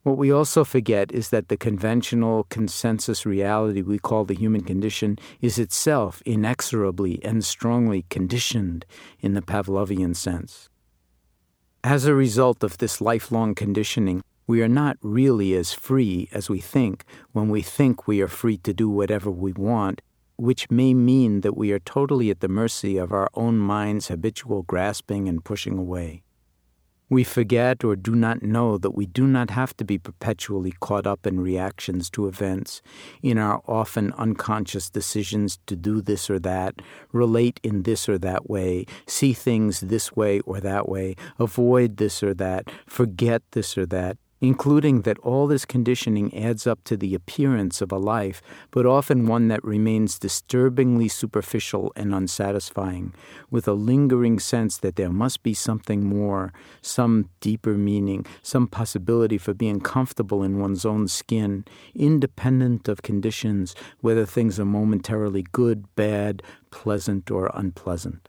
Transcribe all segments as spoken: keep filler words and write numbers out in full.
What we also forget is that the conventional consensus reality we call the human condition is itself inexorably and strongly conditioned in the Pavlovian sense. As a result of this lifelong conditioning, we are not really as free as we think when we think we are free to do whatever we want, which may mean that we are totally at the mercy of our own mind's habitual grasping and pushing away. We forget or do not know that we do not have to be perpetually caught up in reactions to events, in our often unconscious decisions to do this or that, relate in this or that way, see things this way or that way, avoid this or that, forget this or that, including that all this conditioning adds up to the appearance of a life, but often one that remains disturbingly superficial and unsatisfying, with a lingering sense that there must be something more, some deeper meaning, some possibility for being comfortable in one's own skin, independent of conditions, whether things are momentarily good, bad, pleasant, or unpleasant.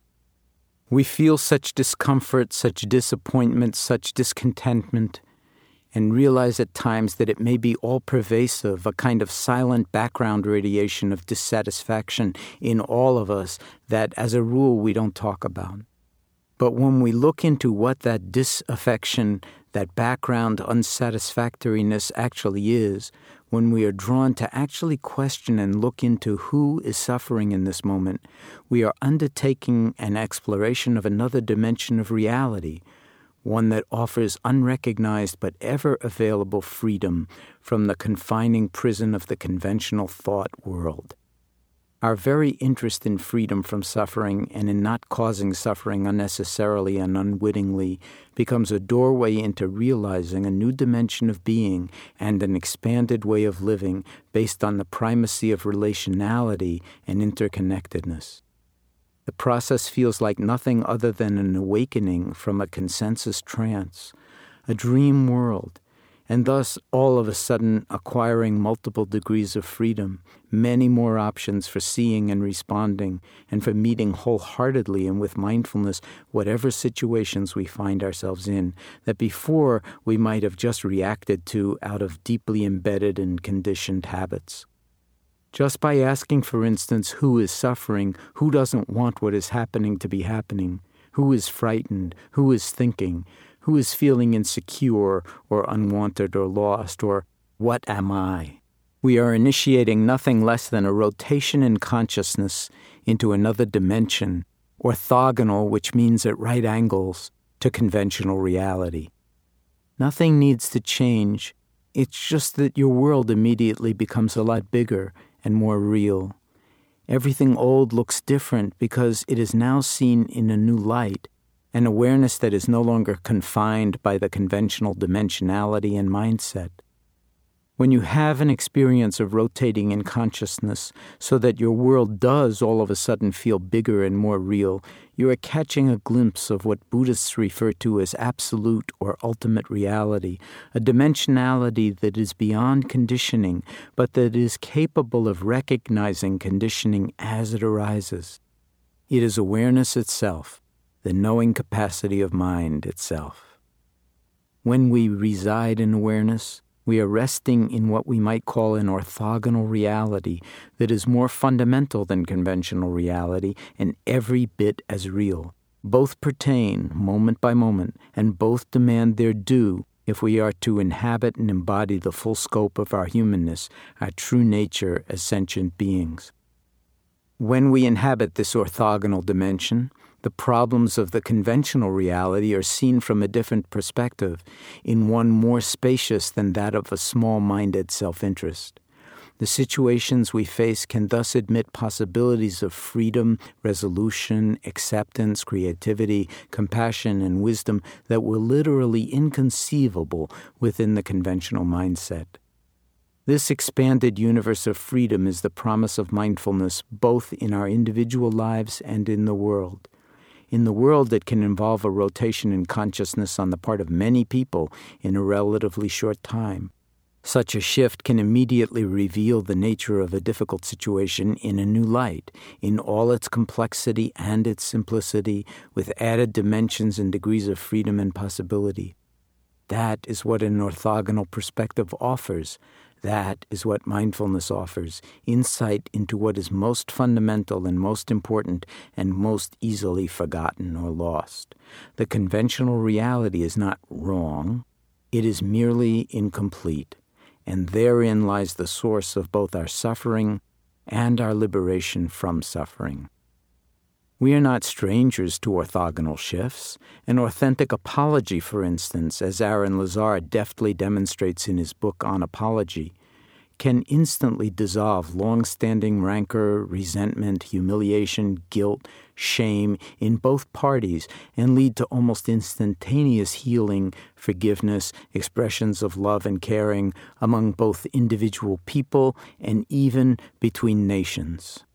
We feel such discomfort, such disappointment, such discontentment, and realize at times that it may be all-pervasive, a kind of silent background radiation of dissatisfaction in all of us that, as a rule, we don't talk about. But when we look into what that disaffection, that background unsatisfactoriness actually is, when we are drawn to actually question and look into who is suffering in this moment, we are undertaking an exploration of another dimension of reality, one that offers unrecognized but ever-available freedom from the confining prison of the conventional thought world. Our very interest in freedom from suffering and in not causing suffering unnecessarily and unwittingly becomes a doorway into realizing a new dimension of being and an expanded way of living based on the primacy of relationality and interconnectedness. The process feels like nothing other than an awakening from a consensus trance, a dream world, and thus all of a sudden acquiring multiple degrees of freedom, many more options for seeing and responding, and for meeting wholeheartedly and with mindfulness whatever situations we find ourselves in, that before we might have just reacted to out of deeply embedded and conditioned habits. Just by asking, for instance, who is suffering, who doesn't want what is happening to be happening, who is frightened, who is thinking, who is feeling insecure or unwanted or lost, or what am I? We are initiating nothing less than a rotation in consciousness into another dimension, orthogonal, which means at right angles to conventional reality. Nothing needs to change. It's just that your world immediately becomes a lot bigger and more real. Everything old looks different because it is now seen in a new light, an awareness that is no longer confined by the conventional dimensionality and mindset. When you have an experience of rotating in consciousness so that your world does all of a sudden feel bigger and more real, you are catching a glimpse of what Buddhists refer to as absolute or ultimate reality, a dimensionality that is beyond conditioning, but that is capable of recognizing conditioning as it arises. It is awareness itself, the knowing capacity of mind itself. When we reside in awareness, we are resting in what we might call an orthogonal reality that is more fundamental than conventional reality and every bit as real. Both pertain, moment by moment, and both demand their due if we are to inhabit and embody the full scope of our humanness, our true nature as sentient beings. When we inhabit this orthogonal dimension, the problems of the conventional reality are seen from a different perspective, in one more spacious than that of a small-minded self-interest. The situations we face can thus admit possibilities of freedom, resolution, acceptance, creativity, compassion, and wisdom that were literally inconceivable within the conventional mindset. This expanded universe of freedom is the promise of mindfulness both in our individual lives and in the world. In the world, it can involve a rotation in consciousness on the part of many people in a relatively short time. Such a shift can immediately reveal the nature of a difficult situation in a new light, in all its complexity and its simplicity, with added dimensions and degrees of freedom and possibility. That is what an orthogonal perspective offers. That is what mindfulness offers, insight into what is most fundamental and most important and most easily forgotten or lost. The conventional reality is not wrong. It is merely incomplete, and therein lies the source of both our suffering and our liberation from suffering. We are not strangers to orthogonal shifts. An authentic apology, for instance, as Aaron Lazar deftly demonstrates in his book on apology, can instantly dissolve long-standing rancor, resentment, humiliation, guilt, shame in both parties and lead to almost instantaneous healing, forgiveness, expressions of love and caring among both individual people and even between nations.